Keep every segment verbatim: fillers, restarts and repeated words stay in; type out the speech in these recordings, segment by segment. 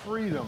Freedom.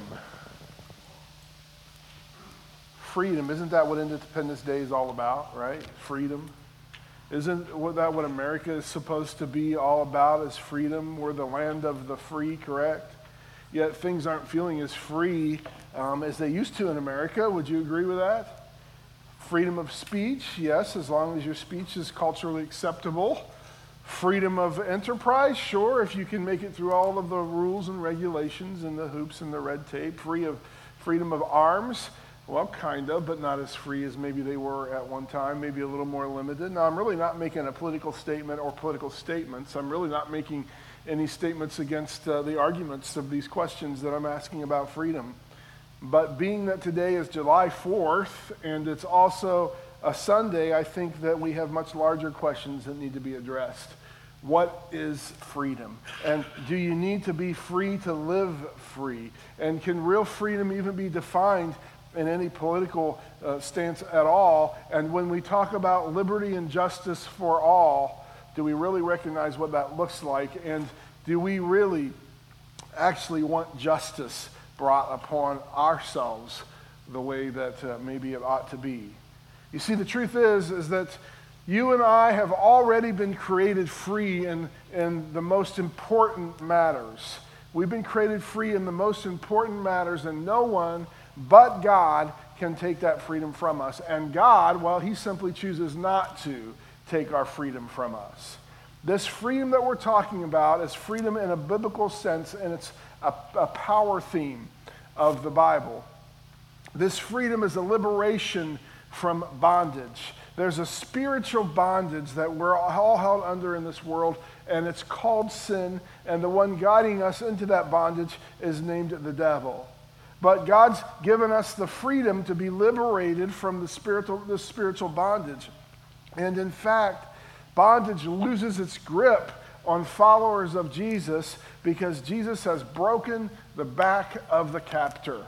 Freedom, isn't that what Independence Day is all about, right? Freedom. Isn't that what America is supposed to be all about, is freedom? We're the land of the free, correct? Yet things aren't feeling as free um, as they used to in America. Would you agree with that? Freedom of speech, yes, as long as your speech is culturally acceptable. Freedom of enterprise, sure, if you can make it through all of the rules and regulations and the hoops and the red tape. Free of freedom of arms, well, kind of, but not as free as maybe they were at one time, maybe a little more limited. Now, I'm really not making a political statement or political statements. I'm really not making any statements against uh, the arguments of these questions that I'm asking about freedom. But being that today is July fourth, and it's also a Sunday, I think that we have much larger questions that need to be addressed. What is freedom? And do you need to be free to live free? And can real freedom even be defined in any political uh, stance at all? And when we talk about liberty and justice for all, do we really recognize what that looks like? And do we really actually want justice brought upon ourselves the way that uh, maybe it ought to be? You see, the truth is, is that you and I have already been created free in, in the most important matters. We've been created free in the most important matters, and no one but God can take that freedom from us. And God, well, he simply chooses not to take our freedom from us. This freedom that we're talking about is freedom in a biblical sense, and it's a, a power theme of the Bible. This freedom is a liberation from bondage. There's a spiritual bondage that we're all held under in this world, and it's called sin, and the one guiding us into that bondage is named the devil. But God's given us the freedom to be liberated from the spiritual, the spiritual bondage. And in fact, bondage loses its grip on followers of Jesus because Jesus has broken the back of the captor.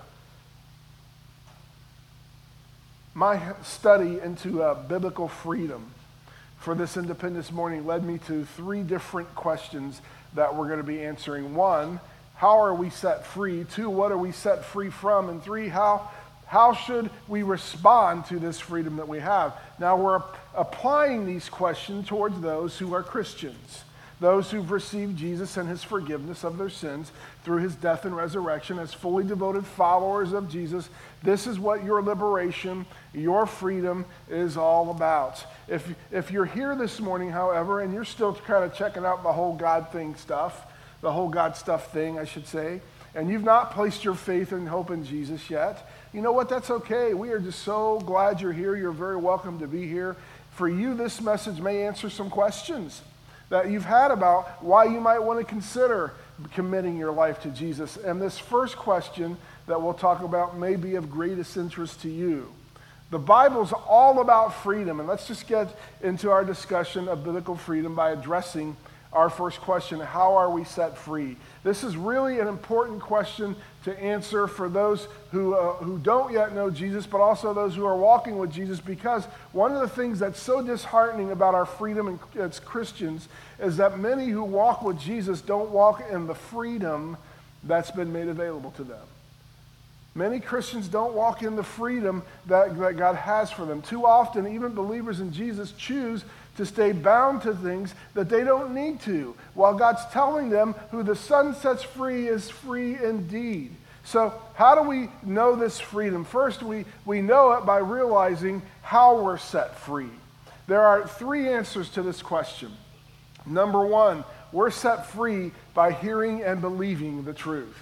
My study into uh, biblical freedom for this Independence morning led me to three different questions that we're going to be answering. One, how are we set free? Two, what are we set free from? And three, how, how should we respond to this freedom that we have? Now, we're applying these questions towards those who are Christians, those who've received Jesus and his forgiveness of their sins through his death and resurrection as fully devoted followers of Jesus. This is what your liberation, your freedom is all about. If, if you're here this morning, however, and you're still kind of checking out the whole God thing stuff, the whole God stuff thing, I should say, and you've not placed your faith and hope in Jesus yet, you know what? That's okay. We are just so glad you're here. You're very welcome to be here. For you, this message may answer some questions that you've had about why you might want to consider committing your life to Jesus. And this first question that we'll talk about may be of greatest interest to you. The Bible's all about freedom, and let's just get into our discussion of biblical freedom by addressing our first question: how are we set free? This is really an important question to answer for those who uh, who don't yet know Jesus, but also those who are walking with Jesus, because one of the things that's so disheartening about our freedom as Christians is that many who walk with Jesus don't walk in the freedom that's been made available to them. Many Christians don't walk in the freedom that, that God has for them. Too often, even believers in Jesus choose to stay bound to things that they don't need to, while God's telling them who the Son sets free is free indeed. So how do we know this freedom? First, we, we know it by realizing how we're set free. There are three answers to this question. Number one, we're set free by hearing and believing the truth.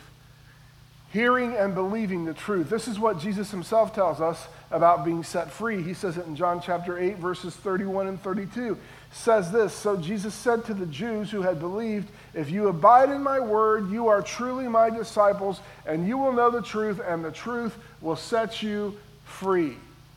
Hearing and believing the truth. This is what Jesus himself tells us about being set free. He says it in John chapter eight, verses thirty-one and thirty-two. Says this: so Jesus said to the Jews who had believed, if you abide in my word, you are truly my disciples, and you will know the truth, and the truth will set you free.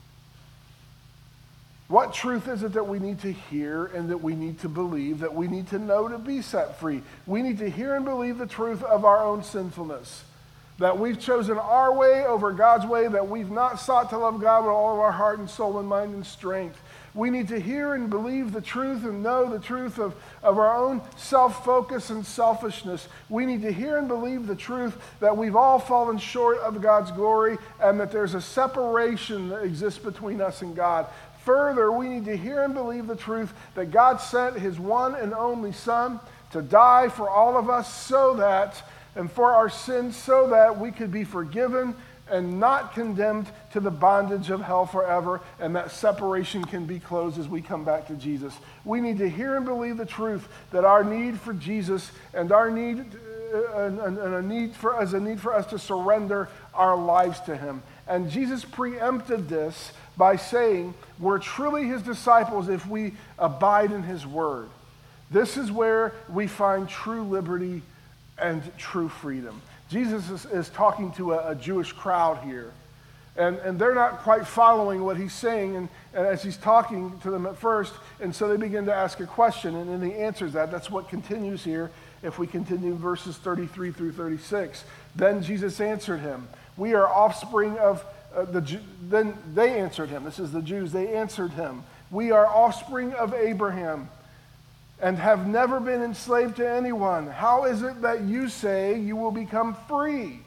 What truth is it that we need to hear and that we need to believe, that we need to know to be set free? We need to hear and believe the truth of our own sinfulness. That we've chosen our way over God's way, that we've not sought to love God with all of our heart and soul and mind and strength. We need to hear and believe the truth and know the truth of, of our own self-focus and selfishness. We need to hear and believe the truth that we've all fallen short of God's glory and that there's a separation that exists between us and God. Further, we need to hear and believe the truth that God sent his one and only Son to die for all of us so that, and for our sins, so that we could be forgiven and not condemned to the bondage of hell forever, and that separation can be closed as we come back to Jesus. We need to hear and believe the truth that our need for Jesus and our need uh, and, and a need for as a need for us to surrender our lives to him. And Jesus preempted this by saying, we're truly his disciples if we abide in his word. This is where we find true liberty and true freedom. Jesus is, is talking to a, a Jewish crowd here, and, and they're not quite following what he's saying, and, and as he's talking to them at first, and so they begin to ask a question, and then he answers that. That's what continues here if we continue verses thirty-three through thirty-six. Then Jesus answered him, we are offspring of uh, the Jew. Then they answered him, this is the Jews, they answered him, we are offspring of Abraham and have never been enslaved to anyone. How is it that you say you will become free?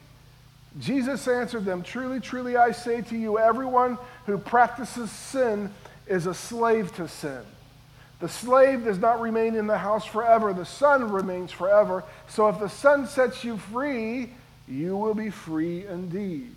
Jesus answered them, truly, truly, I say to you, everyone who practices sin is a slave to sin. The slave does not remain in the house forever. The son remains forever. So if the son sets you free, you will be free indeed.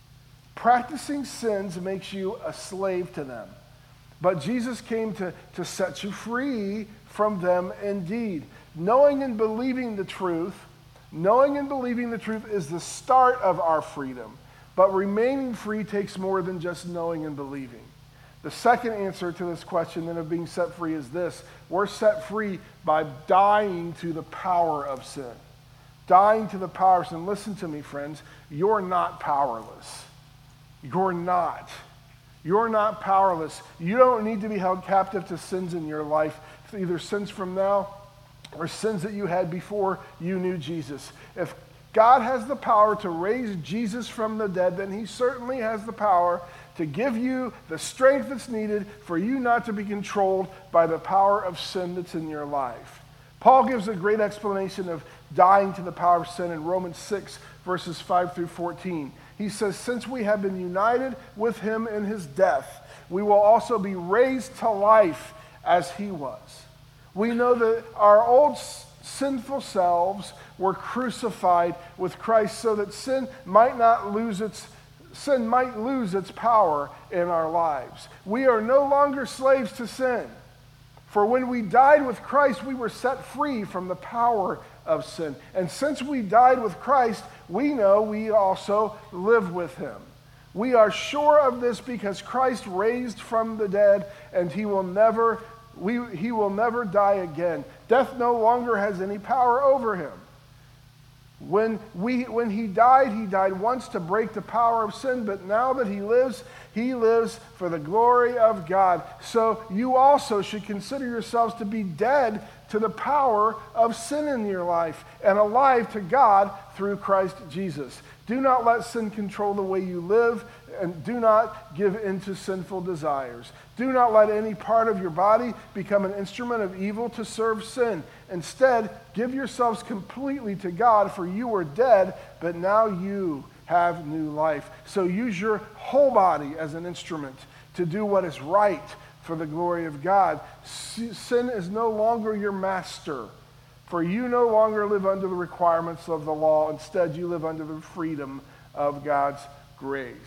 Practicing sins makes you a slave to them. But Jesus came to, to set you free from them indeed. Knowing and believing the truth, knowing and believing the truth is the start of our freedom. But remaining free takes more than just knowing and believing. The second answer to this question then of being set free is this. We're set free by dying to the power of sin. Dying to the power of sin. Listen to me, friends. You're not powerless. You're not. You're not powerless. You don't need to be held captive to sins in your life, either sins from now or sins that you had before you knew Jesus. If God has the power to raise Jesus from the dead, then he certainly has the power to give you the strength that's needed for you not to be controlled by the power of sin that's in your life. Paul gives a great explanation of dying to the power of sin in Romans six, verses five through fourteen. He says, since we have been united with him in his death, we will also be raised to life as he was. We know that our old sinful selves were crucified with Christ so that sin might not lose its sin might lose its power in our lives. We are no longer slaves to sin. For when we died with Christ, we were set free from the power of sin. And since we died with Christ, we know we also live with him. We are sure of this because Christ raised from the dead, and he will never we, he will never die again. Death no longer has any power over him. When, we, when he died, he died once to break the power of sin, but now that he lives, he lives for the glory of God. So you also should consider yourselves to be dead to the power of sin in your life and alive to God through Christ Jesus. Do not let sin control the way you live, and do not give in to sinful desires. Do not let any part of your body become an instrument of evil to serve sin. Instead, give yourselves completely to God, for you were dead, but now you have new life. So use your whole body as an instrument to do what is right for the glory of God. Sin is no longer your master, for you no longer live under the requirements of the law. Instead, you live under the freedom of God's grace.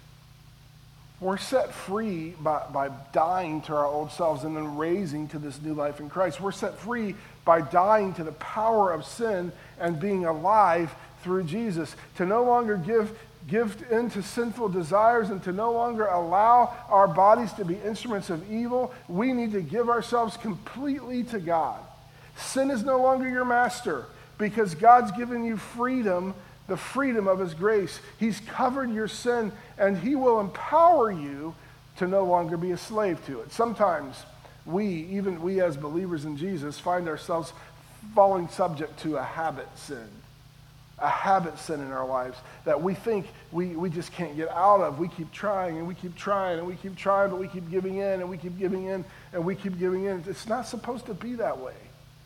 We're set free by, by dying to our old selves and then raising to this new life in Christ. We're set free by dying to the power of sin and being alive through Jesus. To no longer give, give in to sinful desires and to no longer allow our bodies to be instruments of evil, we need to give ourselves completely to God. Sin is no longer your master because God's given you freedom, the freedom of his grace. He's covered your sin, and he will empower you to no longer be a slave to it. Sometimes we, even we as believers in Jesus, find ourselves falling subject to a habit sin. a habit sin in our lives that we think we, we just can't get out of. We keep trying and we keep trying and we keep trying, but we keep giving in and we keep giving in and we keep giving in. It's not supposed to be that way.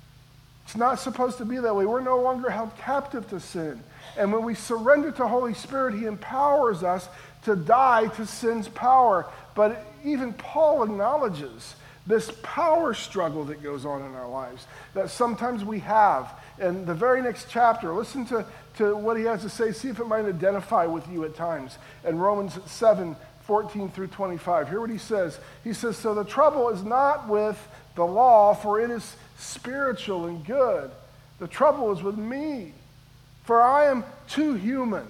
It's not supposed to be that way. We're no longer held captive to sin. And when we surrender to Holy Spirit, he empowers us to die to sin's power. But even Paul acknowledges this power struggle that goes on in our lives, that sometimes we have. In the very next chapter, listen to, to what he has to say. See if it might identify with you at times. In Romans seven, fourteen through twenty-five, hear what he says. He says, so the trouble is not with the law, for it is spiritual and good. The trouble is with me, for I am too human,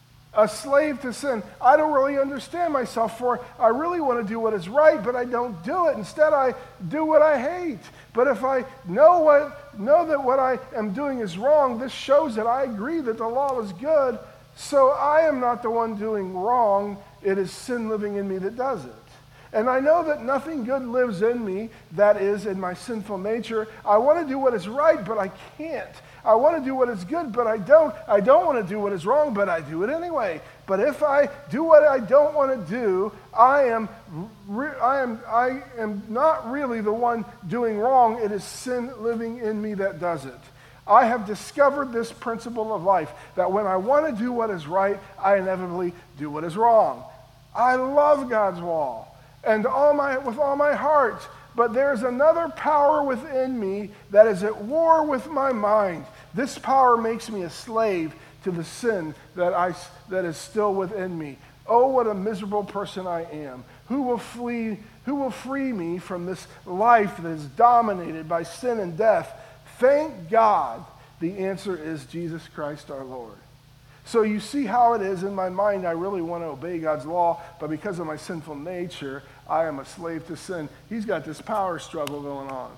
a slave to sin. I don't really understand myself, for I really want to do what is right, but I don't do it. Instead, I do what I hate. But if I know what know that what I am doing is wrong, this shows that I agree that the law is good. So I am not the one doing wrong. It is sin living in me that does it. And I know that nothing good lives in me, that is, in my sinful nature. I want to do what is right, but I can't. I want to do what is good, but I don't. I don't want to do what is wrong, but I do it anyway. But if I do what I don't want to do, I am, re- I am, I am not really the one doing wrong. It is sin living in me that does it. I have discovered this principle of life, that when I want to do what is right, I inevitably do what is wrong. I love God's law. And all my, with all my heart. But there's another power within me that is at war with my mind. This power makes me a slave to the sin that, I, that is still within me. Oh, what a miserable person I am. Who will flee, who will free me from this life that is dominated by sin and death? Thank God the answer is Jesus Christ our Lord. So you see how it is in my mind, I really want to obey God's law, but because of my sinful nature, I am a slave to sin. He's got this power struggle going on.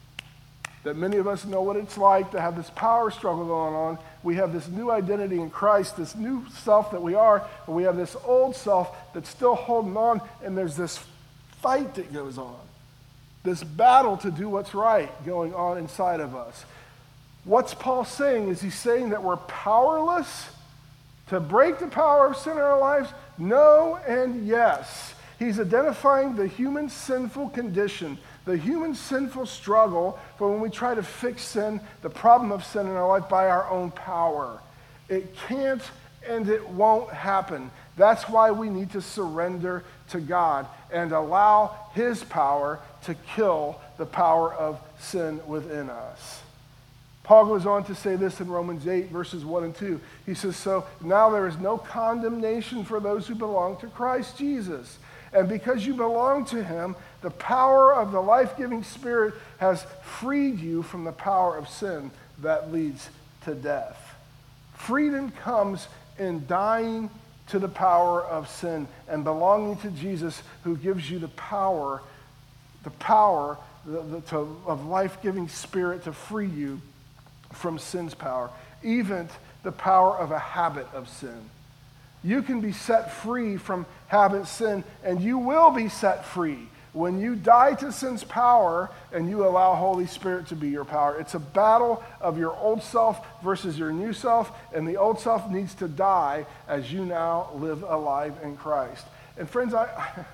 That many of us know what it's like to have this power struggle going on. We have this new identity in Christ, this new self that we are, but we have this old self that's still holding on, and there's this fight that goes on. This battle to do what's right going on inside of us. What's Paul saying? Is he saying that we're powerless to break the power of sin in our lives? No and yes. He's identifying the human sinful condition, the human sinful struggle for when we try to fix sin, the problem of sin in our life by our own power. It can't and it won't happen. That's why we need to surrender to God and allow his power to kill the power of sin within us. Paul goes on to say this in Romans eight, verses one and two. He says, so now there is no condemnation for those who belong to Christ Jesus. And because you belong to him, the power of the life-giving Spirit has freed you from the power of sin that leads to death. Freedom comes in dying to the power of sin and belonging to Jesus, who gives you the power, the power the, the, to, of life-giving Spirit to free you from sin's power, even the power of a habit of sin. You can be set free from habit sin, and you will be set free when you die to sin's power and you allow Holy Spirit to be your power. It's a battle of your old self versus your new self, and the old self needs to die as you now live alive in Christ. And friends, I,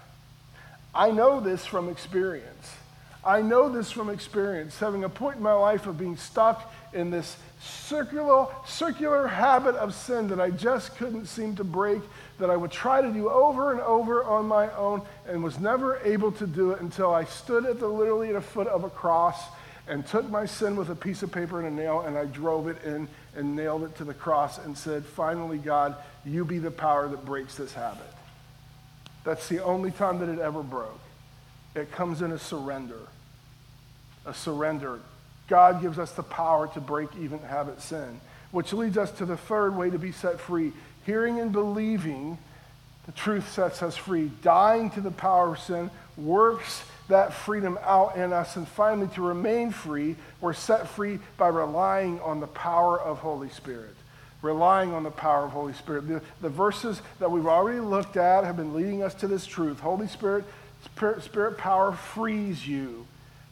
I know this from experience. I know this from experience, having a point in my life of being stuck in this circular, circular habit of sin that I just couldn't seem to break, that I would try to do over and over on my own and was never able to do it until I stood at the literally at the foot of a cross and took my sin with a piece of paper and a nail, and I drove it in and nailed it to the cross and said, finally, God, you be the power that breaks this habit. That's the only time that it ever broke. It comes in a surrender. A surrender. God gives us the power to break even habit sin, which leads us to the third way to be set free. Hearing and believing the truth sets us free. Dying to the power of sin works that freedom out in us. And finally, to remain free, we're set free by relying on the power of Holy Spirit. Relying on the power of Holy Spirit. The, the verses that we've already looked at have been leading us to this truth. Holy Spirit, Spirit, Spirit power frees you.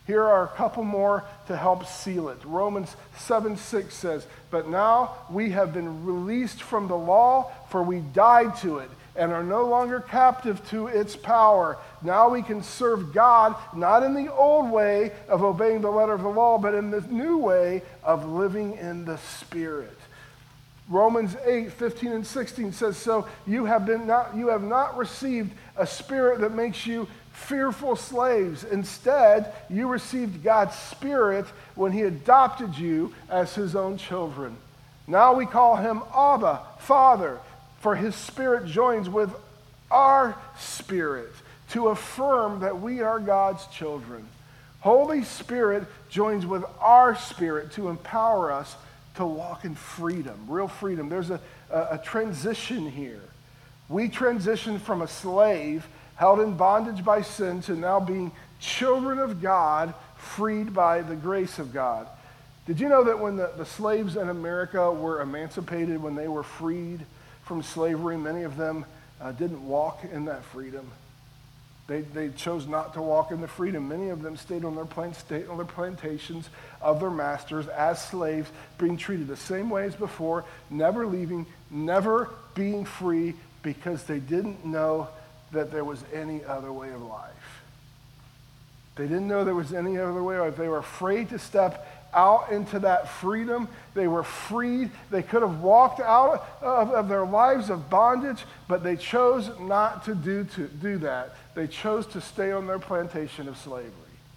Here are a couple more to help seal it. Romans seven six says, "But now we have been released from the law, for we died to it, and are no longer captive to its power. Now we can serve God, not in the old way of obeying the letter of the law, but in the new way of living in the Spirit." Romans eight fifteen and sixteen says, "So you have been not you have not received a spirit that makes you fearful slaves. Instead, you received God's Spirit when he adopted you as his own children. Now we call him Abba, Father, for his Spirit joins with our spirit to affirm that we are God's children." Holy Spirit joins with our spirit to empower us to walk in freedom, real freedom. There's a, a, a transition here. We transition from a slave held in bondage by sin to now being children of God, freed by the grace of God. Did you know that when the, the slaves in America were emancipated, when they were freed from slavery, many of them uh, didn't walk in that freedom? They, they chose not to walk in the freedom. Many of them stayed on their plant, stayed on their plantations of their masters as slaves, being treated the same way as before, never leaving, never being free, because they didn't know that there was any other way of life. They didn't know there was any other way of life. They were afraid to step out into that freedom. They were freed. They could have walked out of, of their lives of bondage, but they chose not to do, to do that. They chose to stay on their plantation of slavery.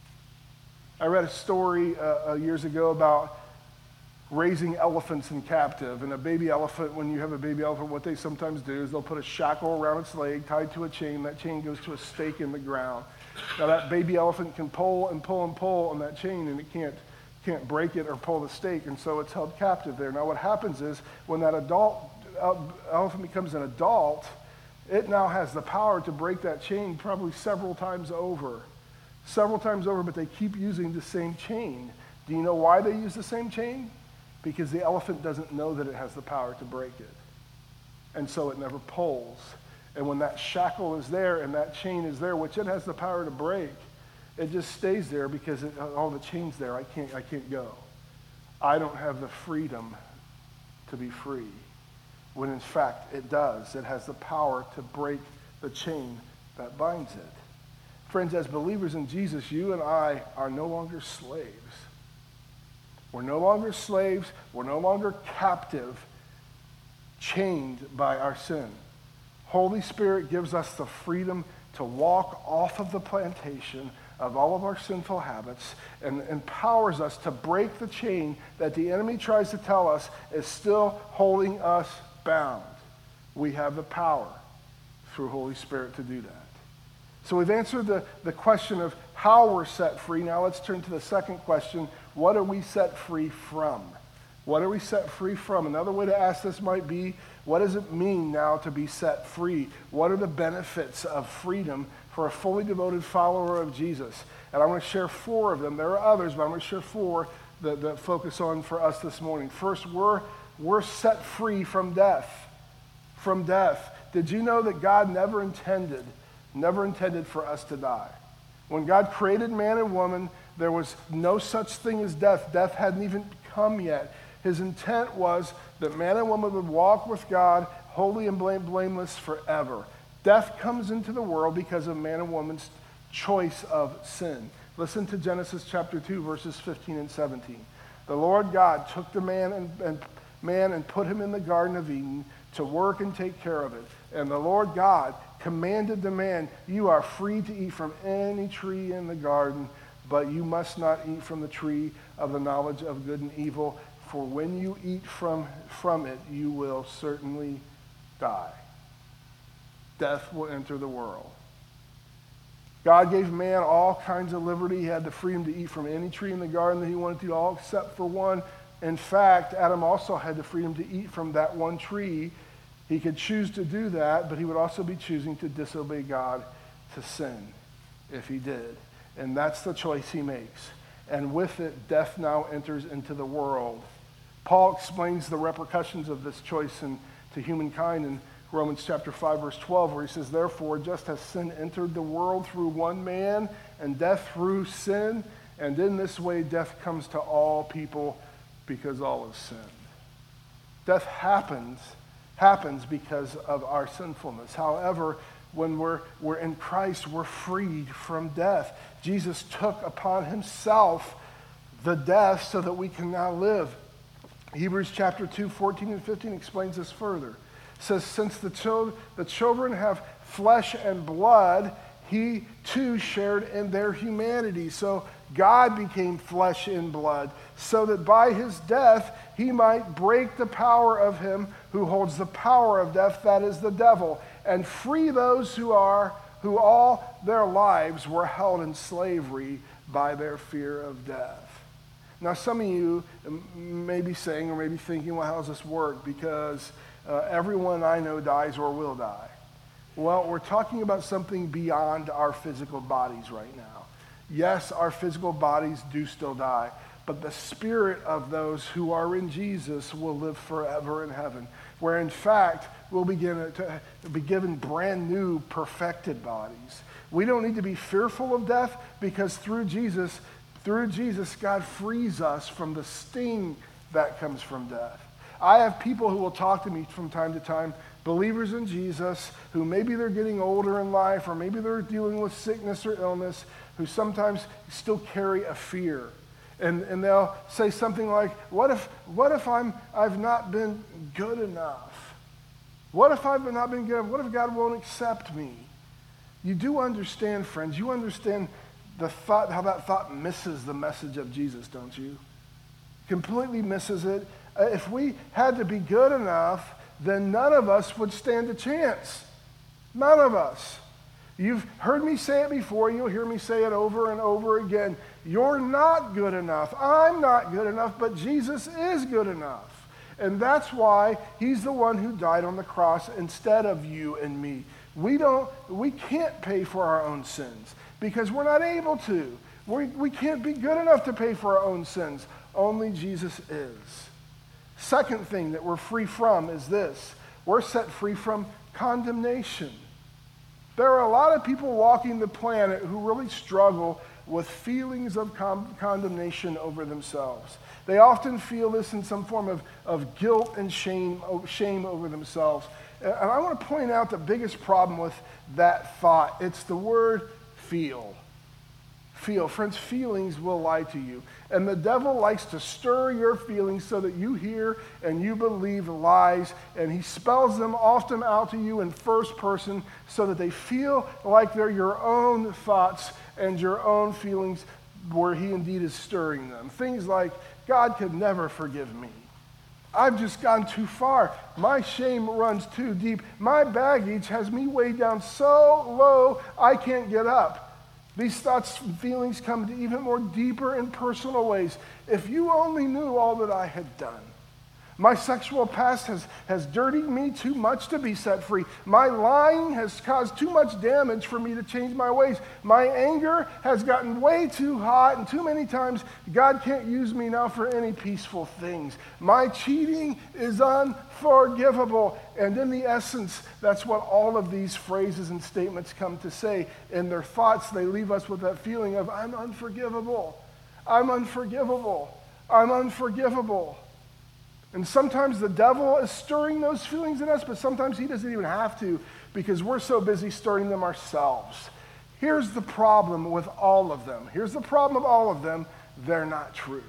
I read a story uh, uh, years ago about raising elephants in captive. And a baby elephant, when you have a baby elephant, what they sometimes do is they'll put a shackle around its leg tied to a chain. That chain goes to a stake in the ground. Now that baby elephant can pull and pull and pull on that chain, and it can't can't break it or pull the stake, and so it's held captive there. Now what happens is when that adult elephant becomes an adult, it now has the power to break that chain probably several times over. Several times over, but they keep using the same chain. Do you know why they use the same chain? Because the elephant doesn't know that it has the power to break it. And so it never pulls. And when that shackle is there and that chain is there, which it has the power to break, it just stays there because it, oh, the chain's there. I can't, I can't go. I don't have the freedom to be free. When in fact it does. It has the power to break the chain that binds it. Friends, as believers in Jesus, you and I are no longer slaves. We're no longer slaves. We're no longer captive, chained by our sin. Holy Spirit gives us the freedom to walk off of the plantation of all of our sinful habits and empowers us to break the chain that the enemy tries to tell us is still holding us bound. We have the power through Holy Spirit to do that. So we've answered the, the question of how we're set free. Now let's turn to the second question. What are we set free from? What are we set free from? Another way to ask this might be, what does it mean now to be set free? What are the benefits of freedom for a fully devoted follower of Jesus? And I'm going to share four of them. There are others, but I'm going to share four that, that focus on for us this morning. First, we're, we're set free from death. From death. Did you know that God never intended, never intended for us to die? When God created man and woman, there was no such thing as death. Death hadn't even come yet. His intent was that man and woman would walk with God holy and blame, blameless forever. Death comes into the world because of man and woman's choice of sin. Listen to Genesis chapter two, verses fifteen and seventeen. The Lord God took the man and, and man and put him in the Garden of Eden to work and take care of it. And the Lord God commanded the man, "You are free to eat from any tree in the garden, but you must not eat from the tree of the knowledge of good and evil. For when you eat from, from it, you will certainly die." Death will enter the world. God gave man all kinds of liberty. He had the freedom to eat from any tree in the garden that he wanted to, all except for one. In fact, Adam also had the freedom to eat from that one tree. He could choose to do that, but he would also be choosing to disobey God, to sin, if he did. And that's the choice he makes. And with it, death now enters into the world. Paul explains the repercussions of this choice in, to humankind in Romans chapter five, verse twelve, where he says, "Therefore, just as sin entered the world through one man, and death through sin, And in this way, death comes to all people because all have sinned. Death happens, happens because of our sinfulness. However, when we're, we're in Christ, we're freed from death. Jesus took upon himself the death so that we can now live. Hebrews chapter two, fourteen and fifteen explains this further. It says, since the, chil- the children have flesh and blood, he too shared in their humanity. So God became flesh and blood, so that by his death he might break the power of him who holds the power of death, that is the devil, and free those who are who all their lives were held in slavery by their fear of death. Now, some of you may be saying or may be thinking, well, how does this work? Because uh, everyone I know dies or will die. Well, we're talking about something beyond our physical bodies right now. Yes, our physical bodies do still die, but the spirit of those who are in Jesus will live forever in heaven, where in fact we'll begin to be given brand new perfected bodies. We don't need to be fearful of death because through Jesus, through Jesus, God frees us from the sting that comes from death. I have people who will talk to me from time to time, believers in Jesus, who maybe they're getting older in life, or maybe they're dealing with sickness or illness, who sometimes still carry a fear. And, and they'll say something like, what if, what if I'm, I've not been good enough? What if I've not been good? What if God won't accept me? You do understand, friends, you understand the thought, how that thought misses the message of Jesus, don't you? Completely misses it. Uh, if we had to be good enough, then none of us would stand a chance. None of us. You've heard me say it before. You'll hear me say it over and over again. You're not good enough. I'm not good enough, but Jesus is good enough. And that's why he's the one who died on the cross instead of you and me. We don't, we can't pay for our own sins because we're not able to. We, we can't be good enough to pay for our own sins. Only Jesus is. Second thing that we're free from is this. We're set free from condemnation. There are a lot of people walking the planet who really struggle with feelings of con- condemnation over themselves. They often feel this in some form of, of guilt and shame, shame over themselves. And I want to point out the biggest problem with that thought. It's the word feel. Feel. Friends, feelings will lie to you. And the devil likes to stir your feelings so that you hear and you believe lies. And he spells them often out to you in first person so that they feel like they're your own thoughts and your own feelings where he indeed is stirring them. Things like, God could never forgive me. I've just gone too far. My shame runs too deep. My baggage has me weighed down so low I can't get up. These thoughts and feelings come to even more deeper and personal ways. If you only knew all that I had done. My sexual past has, has dirtied me too much to be set free. My lying has caused too much damage for me to change my ways. My anger has gotten way too hot, and too many times God can't use me now for any peaceful things. My cheating is unforgivable. And in the essence, that's what all of these phrases and statements come to say. In their thoughts, they leave us with that feeling of, I'm unforgivable. I'm unforgivable. I'm unforgivable. And sometimes the devil is stirring those feelings in us, but sometimes he doesn't even have to because we're so busy stirring them ourselves. Here's the problem with all of them. Here's the problem of all of them. They're not true.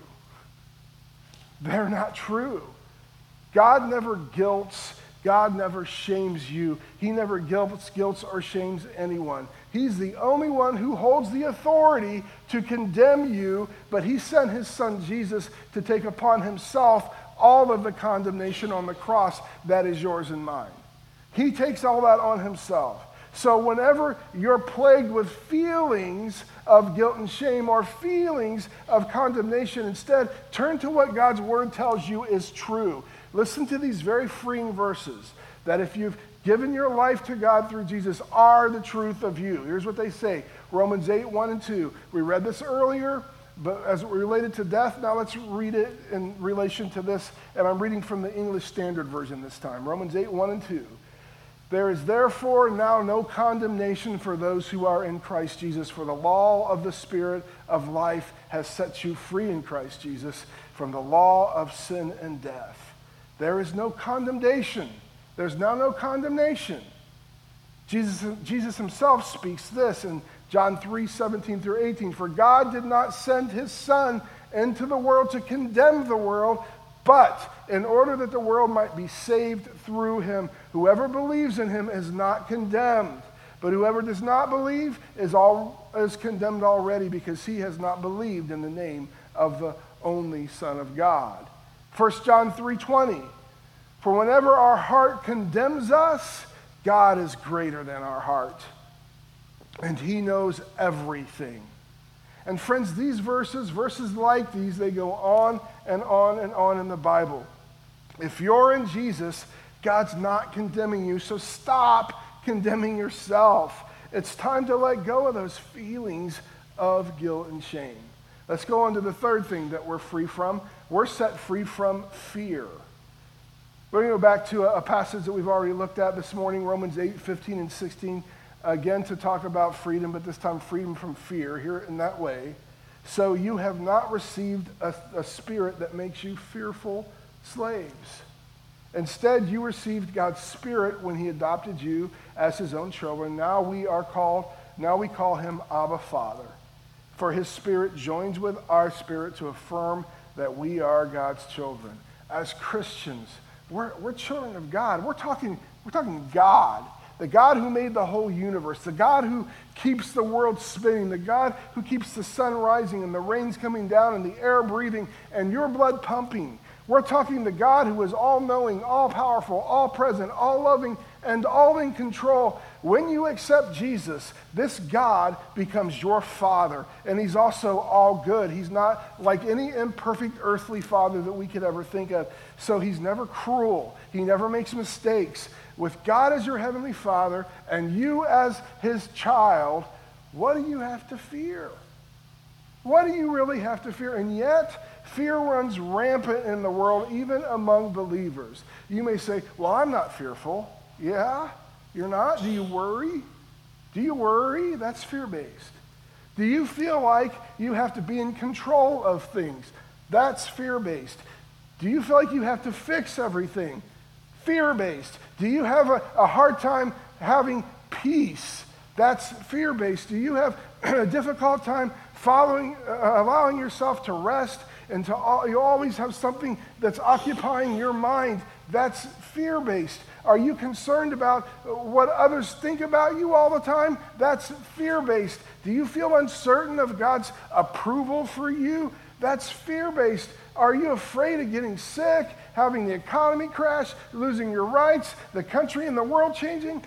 They're not true. God never guilts. God never shames you. He never guilts, guilts or shames anyone. He's the only one who holds the authority to condemn you, but he sent his son Jesus to take upon himself all of the condemnation on the cross that is yours and mine. He takes all that on himself. So whenever you're plagued with feelings of guilt and shame or feelings of condemnation, instead, turn to what God's word tells you is true. Listen to these very freeing verses that if you've given your life to God through Jesus are the truth of you. Here's what they say. Romans eight, one and two. We read this earlier. But as related to death, now let's read it in relation to this. And I'm reading from the English Standard Version this time. Romans eight, one and two. There is therefore now no condemnation for those who are in Christ Jesus, for the law of the Spirit of life has set you free in Christ Jesus from the law of sin and death. There is no condemnation. There's now no condemnation. Jesus, Jesus himself speaks this in John three, seventeen through eighteen. For God did not send his Son into the world to condemn the world, but in order that the world might be saved through him. Whoever believes in him is not condemned, but whoever does not believe is, all, is condemned already, because he has not believed in the name of the only Son of God. First John three twenty. For whenever our heart condemns us, God is greater than our heart, and he knows everything. And friends, these verses, verses like these, they go on and on and on in the Bible. If you're in Jesus, God's not condemning you, so stop condemning yourself. It's time to let go of those feelings of guilt and shame. Let's go on to the third thing that we're free from. We're set free from fear. We're going to go back to a, a passage that we've already looked at this morning, Romans eight, fifteen and sixteen, again to talk about freedom, but this time freedom from fear, here in that way. So you have not received a, a spirit that makes you fearful slaves. Instead, you received God's Spirit when he adopted you as his own children. Now we are called, now we call him Abba Father. For his Spirit joins with our spirit to affirm that we are God's children. As Christians, we're, we're children of God. We're talking, we're talking God. The God who made the whole universe, the God who keeps the world spinning, the God who keeps the sun rising and the rains coming down and the air breathing and your blood pumping. We're talking the God who is all-knowing, all-powerful, all-present, all-loving, and all in control. When you accept Jesus, this God becomes your Father, and he's also all good. He's not like any imperfect earthly father that we could ever think of. So he's never cruel. He never makes mistakes. With God as your heavenly Father and you as his child, what do you have to fear? What do you really have to fear? And yet, fear runs rampant in the world, even among believers. You may say, well, I'm not fearful. Yeah, you're not? Do you worry? Do you worry? That's fear-based. Do you feel like you have to be in control of things? That's fear-based. Do you feel like you have to fix everything? Fear-based. Do you have a, a hard time having peace? That's fear-based. Do you have a difficult time following, uh, allowing yourself to rest and to all, you always have something that's occupying your mind? That's fear-based. Are you concerned about what others think about you all the time? That's fear-based. Do you feel uncertain of God's approval for you? That's fear-based. Are you afraid of getting sick, having the economy crash, losing your rights, the country and the world changing?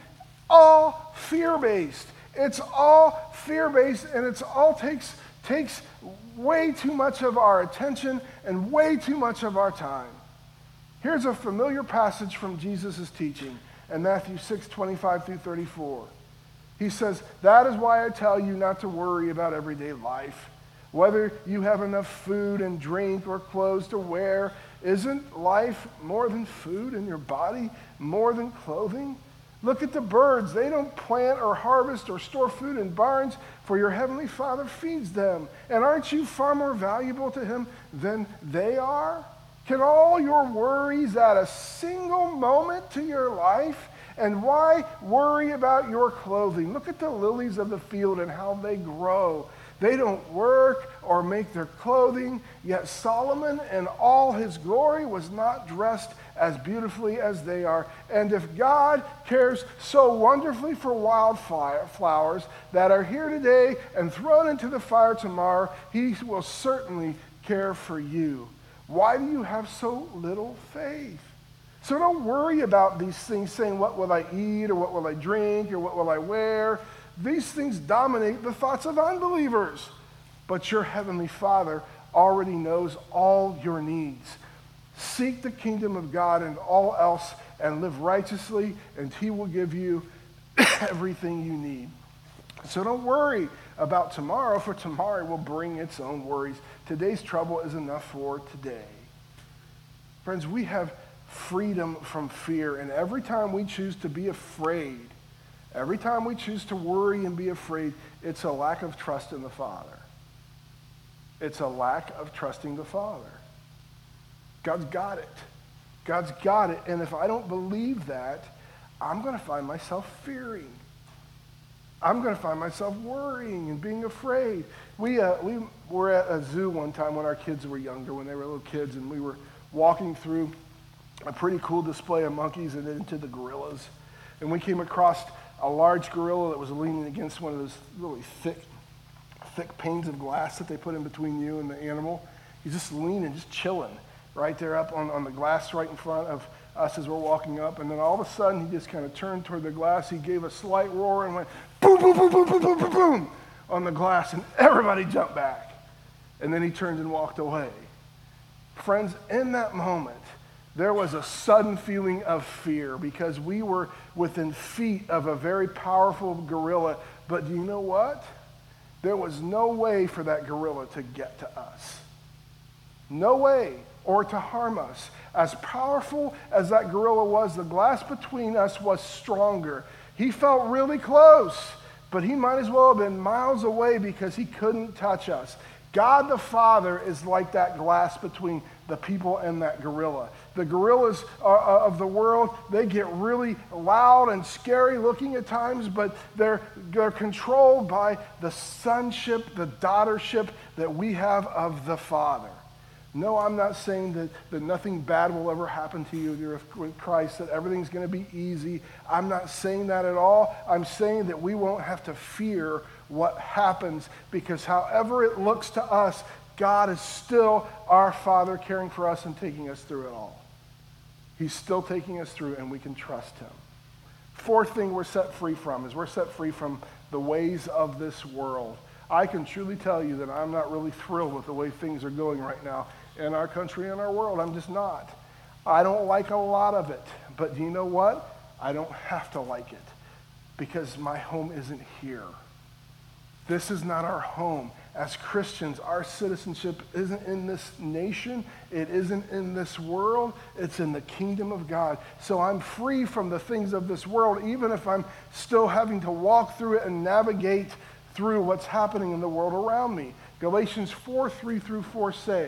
All fear-based. It's all fear-based, and it's all takes takes way too much of our attention and way too much of our time. Here's a familiar passage from Jesus' teaching in Matthew six, twenty-five through thirty-four. He says, that is why I tell you not to worry about everyday life, whether you have enough food and drink or clothes to wear. Isn't life more than food and your body more than clothing? Look at the birds. They don't plant or harvest or store food in barns, for your heavenly Father feeds them. And aren't you far more valuable to him than they are? Can all your worries add a single moment to your life? And why worry about your clothing? Look at the lilies of the field and how they grow. They don't work or make their clothing, yet Solomon in all his glory was not dressed as beautifully as they are. And if God cares so wonderfully for wildflowers that are here today and thrown into the fire tomorrow, he will certainly care for you. Why do you have so little faith? So don't worry about these things, saying, what will I eat, or what will I drink, or what will I wear? These things dominate the thoughts of unbelievers. But your heavenly Father already knows all your needs. Seek the kingdom of God and all else, and live righteously, and he will give you everything you need. So don't worry about tomorrow, for tomorrow will bring its own worries. Today's trouble is enough for today. Friends, we have freedom from fear, and every time we choose to be afraid, every time we choose to worry and be afraid, it's a lack of trust in the Father. It's a lack of trusting the Father. God's got it. God's got it. And if I don't believe that, I'm going to find myself fearing. I'm going to find myself worrying and being afraid. We uh, we were at a zoo one time when our kids were younger, when they were little kids, and we were walking through a pretty cool display of monkeys and into the gorillas. And we came across a large gorilla that was leaning against one of those really thick, thick panes of glass that they put in between you and the animal. He's just leaning, just chilling right there up on, on the glass right in front of us as we're walking up. And then all of a sudden, he just kind of turned toward the glass. He gave a slight roar and went boom, boom, boom, boom, boom, boom, boom, boom on the glass, and everybody jumped back. And then he turned and walked away. Friends, in that moment, there was a sudden feeling of fear because we were within feet of a very powerful gorilla. But do you know what? There was no way for that gorilla to get to us. No way, or to harm us. As powerful as that gorilla was, the glass between us was stronger. He felt really close, but he might as well have been miles away because he couldn't touch us. God the Father is like that glass between the people and that gorilla. The gorillas are, uh, of the world, they get really loud and scary looking at times, but they're, they're controlled by the sonship, the daughtership that we have of the Father. No, I'm not saying that, that nothing bad will ever happen to you if you're with Christ, that everything's going to be easy. I'm not saying that at all. I'm saying that we won't have to fear what happens because however it looks to us, God is still our Father caring for us and taking us through it all. He's still taking us through and we can trust him. Fourth thing we're set free from is we're set free from the ways of this world. I can truly tell you that I'm not really thrilled with the way things are going right now in our country and our world. I'm just not. I don't like a lot of it. But do you know what? I don't have to like it because my home isn't here. This is not our home. As Christians, our citizenship isn't in this nation. It isn't in this world. It's in the kingdom of God. So I'm free from the things of this world, even if I'm still having to walk through it and navigate through what's happening in the world around me. Galatians four, three through four say,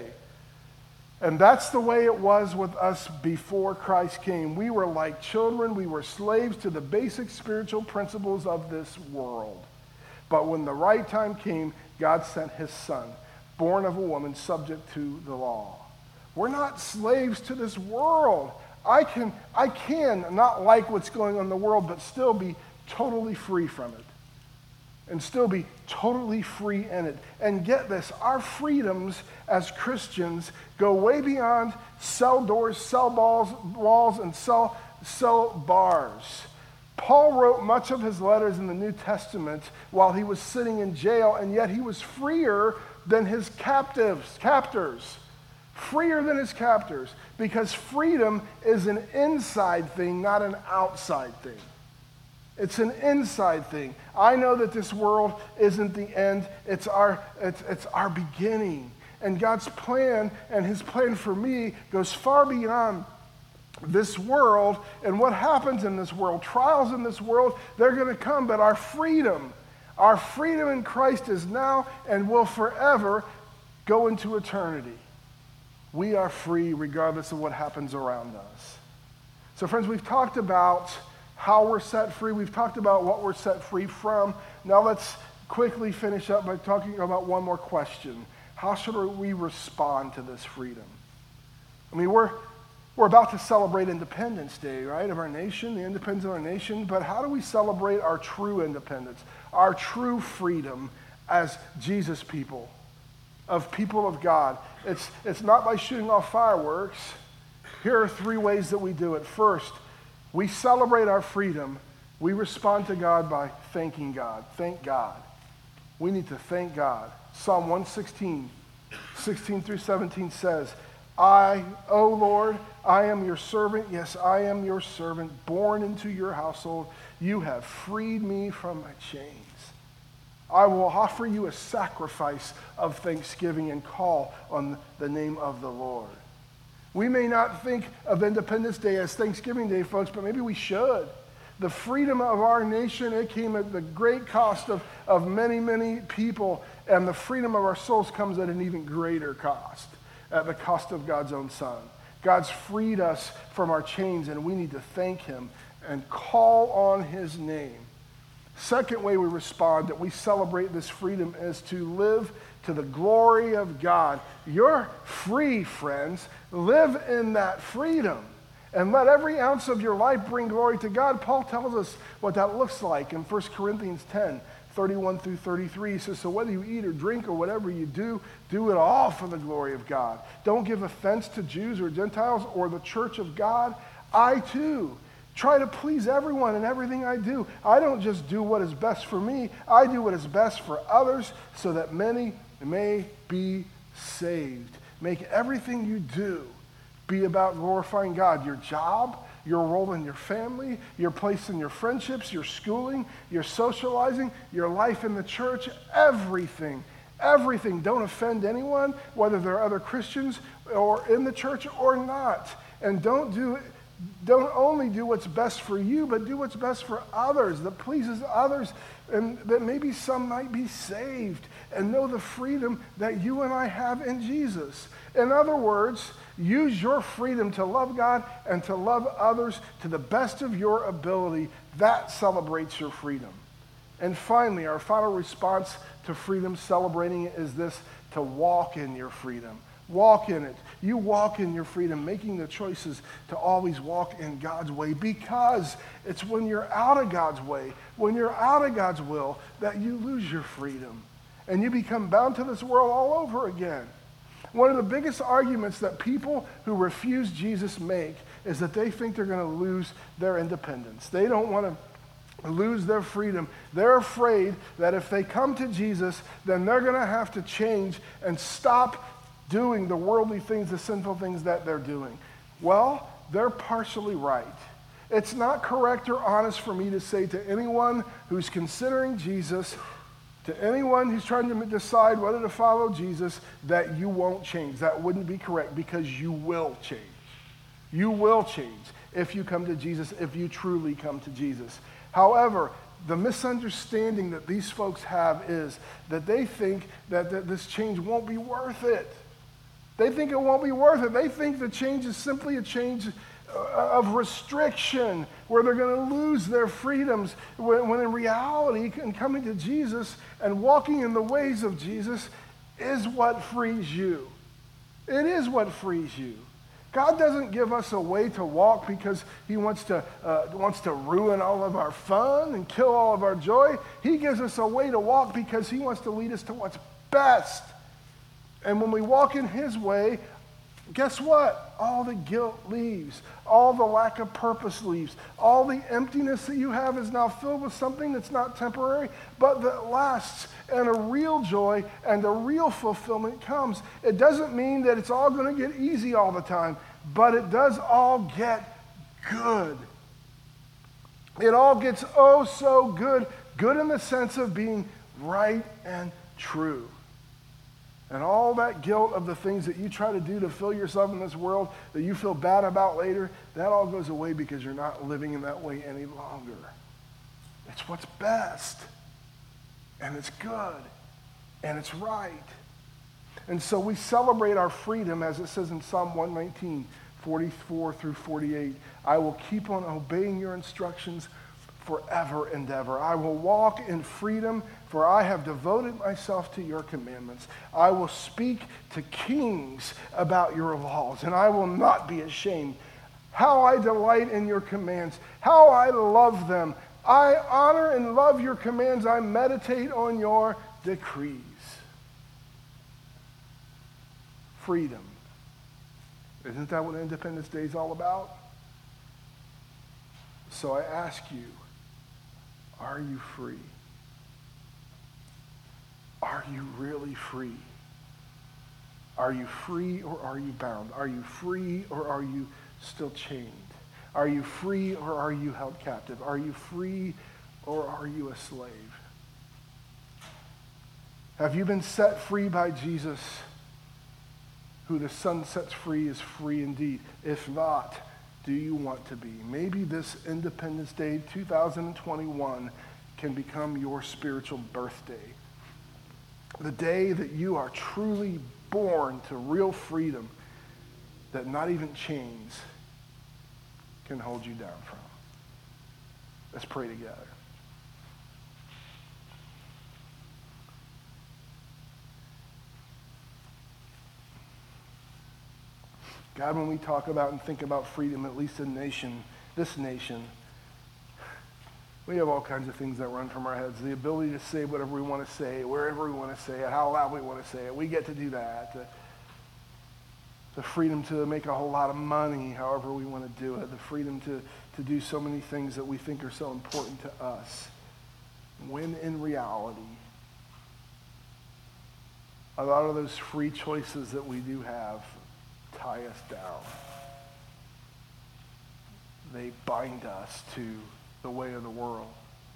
and that's the way it was with us before Christ came. We were like children. We were slaves to the basic spiritual principles of this world. But when the right time came, God sent his son, born of a woman, subject to the law. We're not slaves to this world. I can, I can not like what's going on in the world, but still be totally free from it. And still be totally free in it. And get this, our freedoms as Christians go way beyond cell doors, cell balls, walls, and cell, cell bars. Paul wrote much of his letters in the New Testament while he was sitting in jail, and yet he was freer than his captives, captors. Freer than his captors, because freedom is an inside thing, not an outside thing. It's an inside thing. I know that this world isn't the end. It's our, it's, it's our beginning. And God's plan and his plan for me goes far beyond this world and what happens in this world. Trials in this world, they're going to come, but our freedom, our freedom in Christ is now and will forever go into eternity. We are free regardless of what happens around us. So friends, we've talked about how we're set free. We've talked about what we're set free from. Now let's quickly finish up by talking about one more question. How should we respond to this freedom? I mean, we're we're about to celebrate Independence Day, right, of our nation, the independence of our nation, but how do we celebrate our true independence, our true freedom as Jesus people, of people of God? It's, it's not by shooting off fireworks. Here are three ways that we do it. First, we celebrate our freedom. We respond to God by thanking God. Thank God. We need to thank God. Psalm one sixteen, sixteen through seventeen says, I, O Lord, I am your servant. Yes, I am your servant, born into your household. You have freed me from my chains. I will offer you a sacrifice of thanksgiving and call on the name of the Lord. We may not think of Independence Day as Thanksgiving Day, folks, but maybe we should. The freedom of our nation, it came at the great cost of, of many, many people. And the freedom of our souls comes at an even greater cost, at the cost of God's own Son. God's freed us from our chains, and we need to thank him and call on his name. Second way we respond, that we celebrate this freedom, is to live to the glory of God. You're free, friends. Live in that freedom. And let every ounce of your life bring glory to God. Paul tells us what that looks like in First Corinthians ten, thirty-one through thirty-three. He says, so whether you eat or drink or whatever you do, do it all for the glory of God. Don't give offense to Jews or Gentiles or the church of God. I too try to please everyone in everything I do. I don't just do what is best for me. I do what is best for others so that many may be saved. Make everything you do be about glorifying God. Your job, your role in your family, your place in your friendships, your schooling, your socializing, your life in the church, everything. Everything. Don't offend anyone, whether they're other Christians or in the church or not. And don't do Don't only do what's best for you, but do what's best for others, that pleases others, and that maybe some might be saved and know the freedom that you and I have in Jesus. In other words, use your freedom to love God and to love others to the best of your ability. That celebrates your freedom. And finally, our final response to freedom, celebrating it, is this: to walk in your freedom. Walk in it. You walk in your freedom, making the choices to always walk in God's way, because it's when you're out of God's way, when you're out of God's will, that you lose your freedom and you become bound to this world all over again. One of the biggest arguments that people who refuse Jesus make is that they think they're going to lose their independence. They don't want to lose their freedom. They're afraid that if they come to Jesus, then they're going to have to change and stop doing the worldly things, the sinful things that they're doing. Well, they're partially right. It's not correct or honest for me to say to anyone who's considering Jesus, to anyone who's trying to decide whether to follow Jesus, that you won't change. That wouldn't be correct, because you will change. You will change if you come to Jesus, if you truly come to Jesus. However, the misunderstanding that these folks have is that they think that, that this change won't be worth it. They think it won't be worth it. They think the change is simply a change of restriction, where they're going to lose their freedoms, when, when in reality, coming to Jesus and walking in the ways of Jesus is what frees you. It is what frees you. God doesn't give us a way to walk because he wants to, uh, wants to ruin all of our fun and kill all of our joy. He gives us a way to walk because he wants to lead us to what's best. And when we walk in his way, guess what? All the guilt leaves. All the lack of purpose leaves. All the emptiness that you have is now filled with something that's not temporary, but that lasts. And a real joy and a real fulfillment comes. It doesn't mean that it's all going to get easy all the time, but it does all get good. It all gets oh so good. Good in the sense of being right and true. And all that guilt of the things that you try to do to fill yourself in this world that you feel bad about later, that all goes away because you're not living in that way any longer. It's what's best. And it's good. And it's right. And so we celebrate our freedom, as it says in Psalm one nineteen, forty-four through forty-eight. I will keep on obeying your instructions forever and ever. I will walk in freedom, for I have devoted myself to your commandments. I will speak to kings about your laws, and I will not be ashamed. How I delight in your commands. How I love them. I honor and love your commands. I meditate on your decrees. Freedom. Isn't that what Independence Day is all about? So I ask you, are you free? Are you really free? Are you free or are you bound? Are you free or are you still chained? Are you free or are you held captive? Are you free or are you a slave? Have you been set free by Jesus? Who the Son sets free is free indeed. If not, do you want to be? Maybe this Independence Day two thousand twenty-one can become your spiritual birthday. The day that you are truly born to real freedom that not even chains can hold you down from. Let's pray together. God, when we talk about and think about freedom, at least in nation, this nation, we have all kinds of things that run from our heads. The ability to say whatever we want to say, wherever we want to say it, how loud we want to say it. We get to do that. The, the freedom to make a whole lot of money, however we want to do it. The freedom to, to do so many things that we think are so important to us. When in reality, a lot of those free choices that we do have tie us down. They bind us to the way of the world.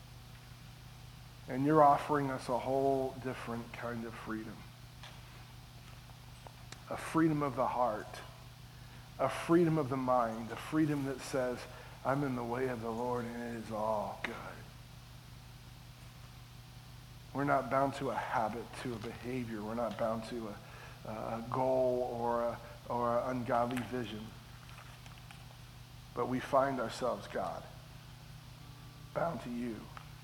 And you're offering us a whole different kind of freedom. A freedom of the heart. A freedom of the mind. A freedom that says, I'm in the way of the Lord and it is all good. We're not bound to a habit, to a behavior. We're not bound to a, a goal or a or an ungodly vision. But we find ourselves, God, bound to you.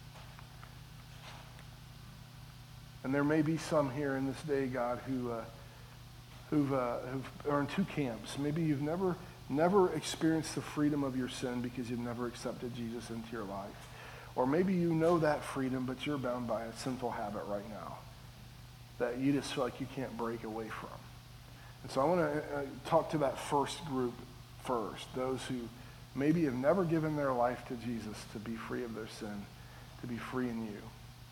And there may be some here in this day, God, who uh, who've, uh, who've are in two camps. Maybe you've never never experienced the freedom of your sin because you've never accepted Jesus into your life. Or maybe you know that freedom, but you're bound by a sinful habit right now that you just feel like you can't break away from. And so I want to uh, talk to that first group first, those who maybe have never given their life to Jesus to be free of their sin, to be free in you.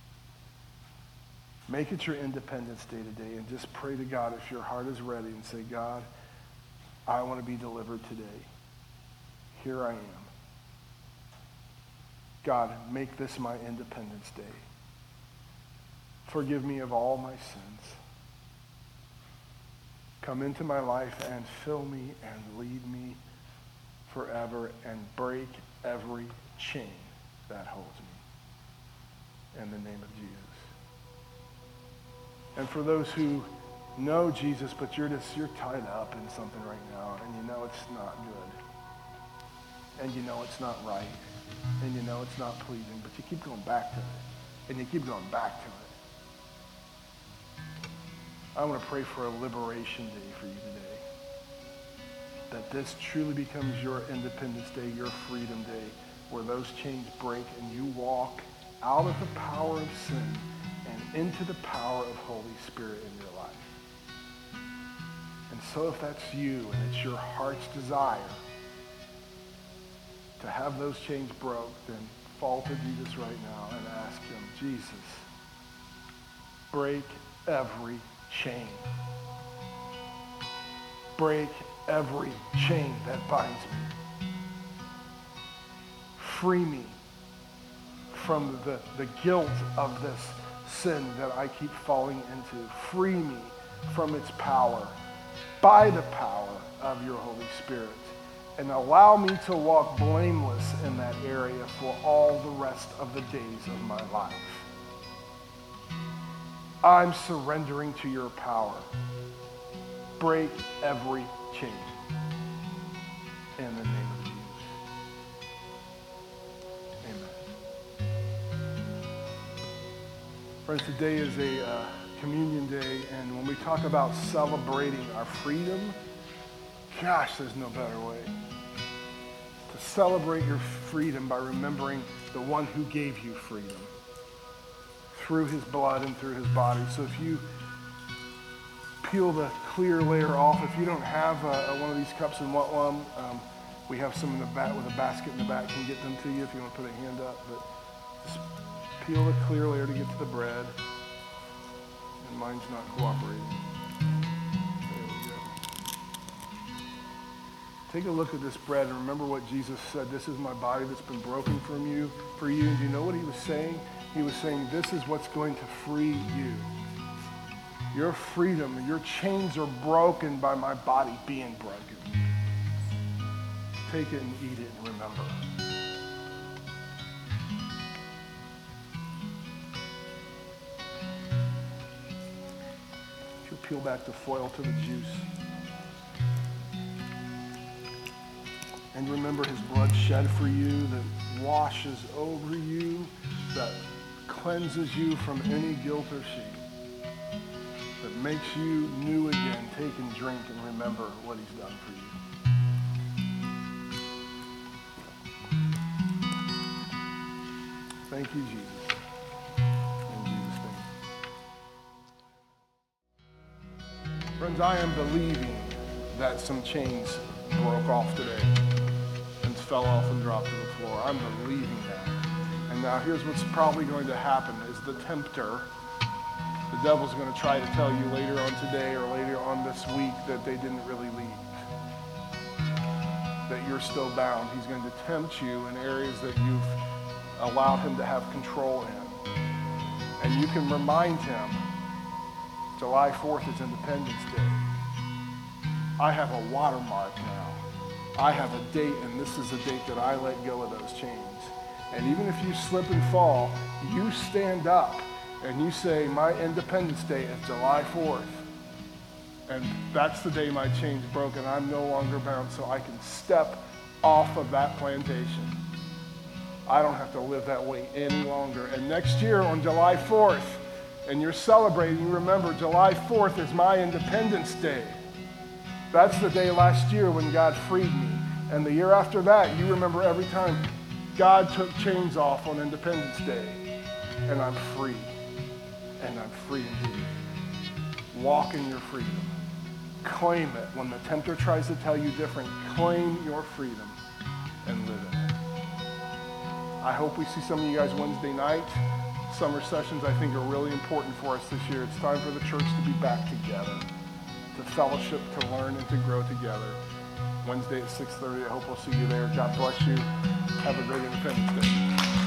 Make it your Independence Day today and just pray to God if your heart is ready and say, God, I want to be delivered today. Here I am. God, make this my Independence Day. Forgive me of all my sins. Come into my life and fill me and lead me forever and break every chain that holds me. In the name of Jesus. And for those who know Jesus, but you're just, you're tied up in something right now, and you know it's not good. And you know it's not right. And you know it's not pleasing, but you keep going back to it. And you keep going back to it. I want to pray for a liberation day for you today. That this truly becomes your Independence Day, your freedom day, where those chains break and you walk out of the power of sin and into the power of Holy Spirit in your life. And so if that's you and it's your heart's desire to have those chains broke, then fall to Jesus right now and ask him, Jesus, break every chain. Break every chain that binds me. Free me from the, the guilt of this sin that I keep falling into. Free me from its power by the power of your Holy Spirit. And allow me to walk blameless in that area for all the rest of the days of my life. I'm surrendering to your power. Break every chain. In the name of Jesus. Amen. Friends, today is a uh, communion day, and when we talk about celebrating our freedom, gosh, there's no better way to celebrate your freedom by remembering the one who gave you freedom through his blood and through his body. So if you peel the clear layer off, if you don't have uh, one of these cups and want one, um, we have some in the back with a basket in the back. Can get them to you if you want to put a hand up. But just peel the clear layer to get to the bread. And mine's not cooperating. There we go. Take a look at this bread and remember what Jesus said. This is my body that's been broken from you, for you. And do you know what he was saying? He was saying, this is what's going to free you. Your freedom, your chains are broken by my body being broken. Take it and eat it and remember. peel back the foil to the juice. And remember his blood shed for you that washes over you, that cleanses you from any guilt or shame, that makes you new again. Take and drink and remember what he's done for you. Thank you, Jesus. In Jesus' name. Friends, I am believing that some chains broke off today and fell off and dropped to the floor. I'm believing that. And now here's what's probably going to happen is the tempter, the devil's going to try to tell you later on today or later on this week that they didn't really leave, that you're still bound. He's going to tempt you in areas that you've allowed him to have control in. And you can remind him, July fourth is Independence Day. I have a watermark now. I have a date, and this is the date that I let go of those chains. And even if you slip and fall, you stand up and you say, my Independence Day is July fourth. And that's the day my chains broke, and I'm no longer bound, so I can step off of that plantation. I don't have to live that way any longer. And next year on July fourth, and you're celebrating, remember July fourth is my Independence Day. That's the day last year when God freed me. And the year after that, you remember every time God took chains off on Independence Day. And I'm free. And I'm free indeed. Walk in your freedom. Claim it. When the tempter tries to tell you different, claim your freedom and live in it. I hope we see some of you guys Wednesday night. Summer sessions, I think, are really important for us this year. It's time for the church to be back together, to fellowship, to learn, and to grow together. Wednesday at six thirty. I hope we'll see you there. God bless you. Have a great Independence Day.